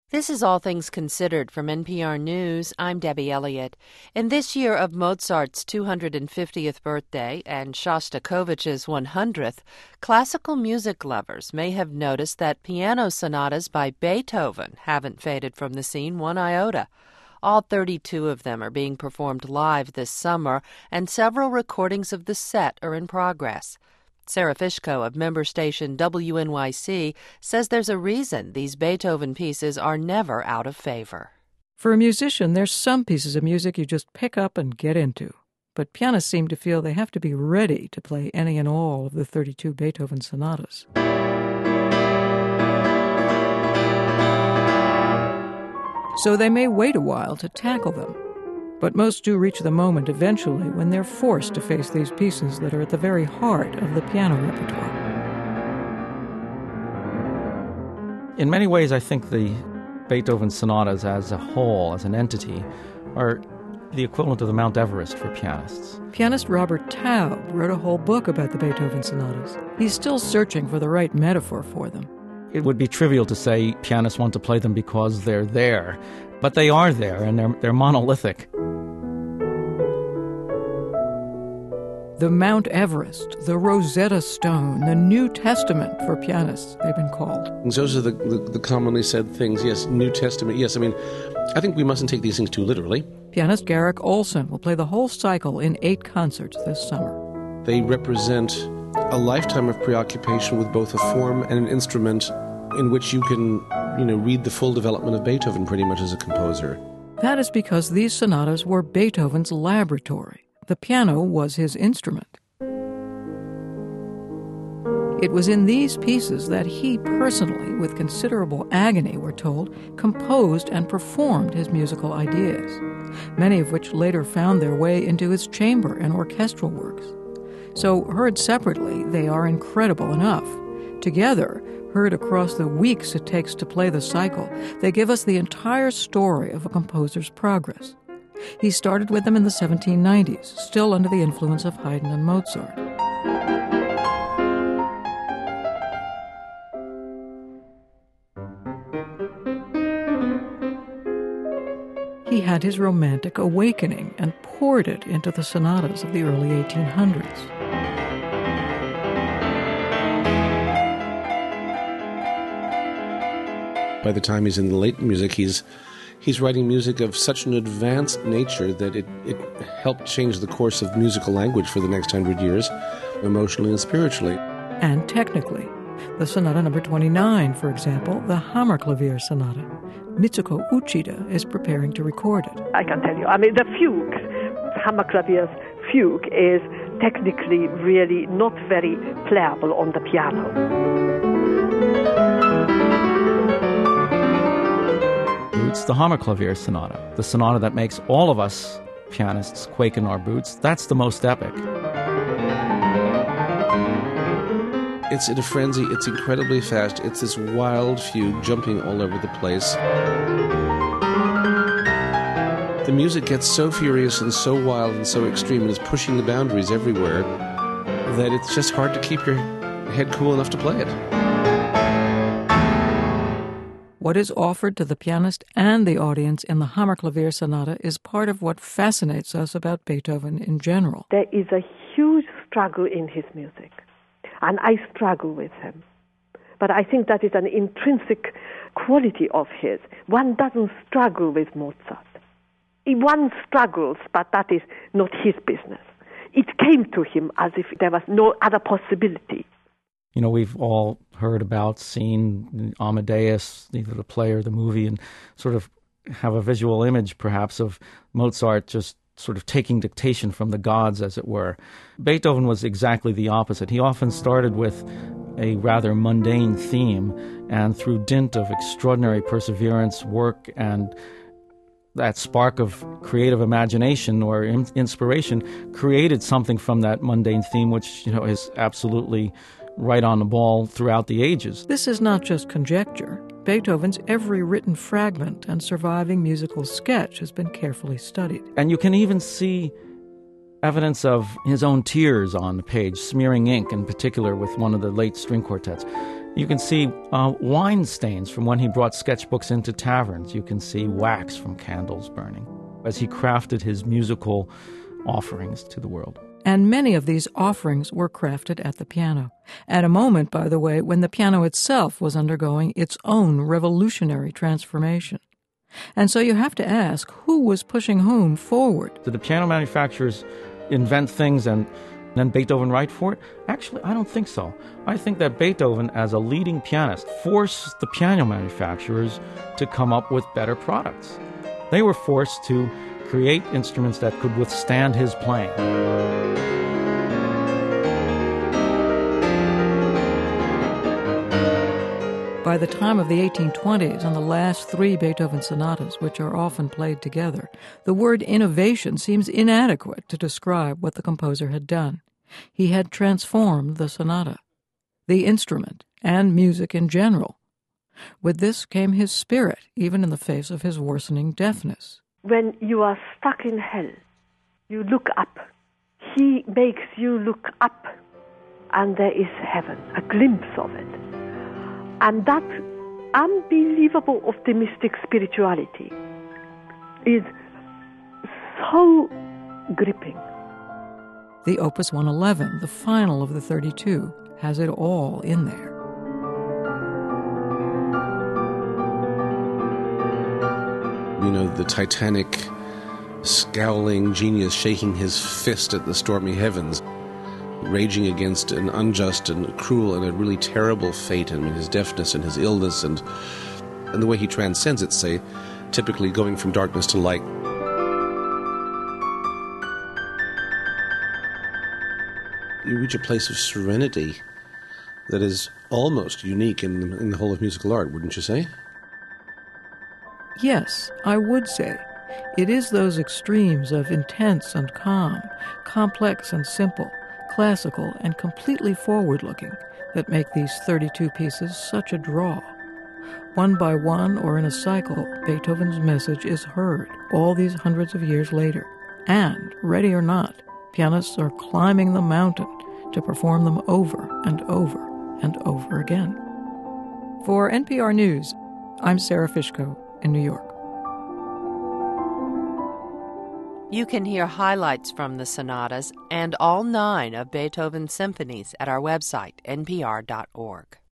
This is All Things Considered from NPR News. I'm Debbie Elliott. In this year of Mozart's 250th birthday and Shostakovich's 100th, classical music lovers may have noticed that piano sonatas by Beethoven haven't faded from the scene one iota. All 32 of them are being performed live this summer, and several recordings of the set are in progress. Sarah Fishko of member station WNYC says there's a reason these Beethoven pieces are never out of favor. For a musician, there's some pieces of music you just pick up and get into. But pianists seem to feel they have to be ready to play any and all of the 32 Beethoven sonatas. So they may wait a while to tackle them. But most do reach the moment eventually when they're forced to face these pieces that are at the very heart of the piano repertoire. In many ways, I think the Beethoven sonatas as a whole, as an entity, are the equivalent of the Mount Everest for pianists. Pianist Robert Taub wrote a whole book about the Beethoven sonatas. He's still searching for the right metaphor for them. It would be trivial to say pianists want to play them because they're there, but they are there, and they're monolithic. The Mount Everest, the Rosetta Stone, the New Testament for pianists, they've been called. Those are the commonly said things. Yes, New Testament. Yes, I mean, I think we mustn't take these things too literally. Pianist Garrick Olson will play the whole cycle in 8 concerts this summer. They represent a lifetime of preoccupation with both a form and an instrument in which you can, read the full development of Beethoven pretty much as a composer. That is because these sonatas were Beethoven's laboratory. The piano was his instrument. It was in these pieces that he personally, with considerable agony, we're told, composed and performed his musical ideas, many of which later found their way into his chamber and orchestral works. So, heard separately, they are incredible enough. Together, heard across the weeks it takes to play the cycle, they give us the entire story of a composer's progress. He started with them in the 1790s, still under the influence of Haydn and Mozart. He had his romantic awakening and poured it into the sonatas of the early 1800s. By the time he's in the late music, he's writing music of such an advanced nature that it helped change the course of musical language for the next 100 years, emotionally and spiritually. And technically. The Sonata No. 29, for example, the Hammerklavier Sonata. Mitsuko Uchida is preparing to record it. I can tell you, the fugue, Hammerklavier's fugue, is technically really not very playable on the piano. It's the Hammerklavier Sonata, the sonata that makes all of us pianists quake in our boots. That's the most epic. It's in a frenzy, it's incredibly fast, it's this wild fugue jumping all over the place. The music gets so furious and so wild and so extreme and is pushing the boundaries everywhere that it's just hard to keep your head cool enough to play it. What is offered to the pianist and the audience in the Hammerklavier Sonata is part of what fascinates us about Beethoven in general. There is a huge struggle in his music, and I struggle with him. But I think that is an intrinsic quality of his. One doesn't struggle with Mozart. One struggles, but that is not his business. It came to him as if there was no other possibility. We've all heard about, seen Amadeus, either the play or the movie, and sort of have a visual image, perhaps, of Mozart just sort of taking dictation from the gods, as it were. Beethoven was exactly the opposite. He often started with a rather mundane theme, and through dint of extraordinary perseverance, work, and that spark of creative imagination or inspiration, created something from that mundane theme, which, is absolutely right on the ball throughout the ages. This is not just conjecture. Beethoven's every written fragment and surviving musical sketch has been carefully studied. And you can even see evidence of his own tears on the page, smearing ink in particular with one of the late string quartets. You can see wine stains from when he brought sketchbooks into taverns. You can see wax from candles burning as he crafted his musical offerings to the world. And many of these offerings were crafted at the piano, at a moment, by the way, when the piano itself was undergoing its own revolutionary transformation. And so you have to ask, who was pushing whom forward? Did the piano manufacturers invent things and then Beethoven write for it? Actually, I don't think so. I think that Beethoven, as a leading pianist, forced the piano manufacturers to come up with better products. They were forced to create instruments that could withstand his playing. By the time of the 1820s and the last three Beethoven sonatas, which are often played together, the word innovation seems inadequate to describe what the composer had done. He had transformed the sonata, the instrument, and music in general. With this came his spirit, even in the face of his worsening deafness. When you are stuck in hell, you look up. He makes you look up, and there is heaven, a glimpse of it. And that unbelievable optimistic spirituality is so gripping. The Opus 111, the final of the 32, has it all in there. You know, the titanic, scowling genius shaking his fist at the stormy heavens, raging against an unjust and cruel and a really terrible fate. I mean, his deafness and his illness and the way he transcends it, say, typically going from darkness to light. You reach a place of serenity that is almost unique in the whole of musical art, wouldn't you say? Yes, I would say. It is those extremes of intense and calm, complex and simple, classical and completely forward-looking that make these 32 pieces such a draw. One by one or in a cycle, Beethoven's message is heard all these hundreds of years later. And, ready or not, pianists are climbing the mountain to perform them over and over and over again. For NPR News, I'm Sarah Fishko in New York. You can hear highlights from the sonatas and all 9 of Beethoven's symphonies at our website, npr.org.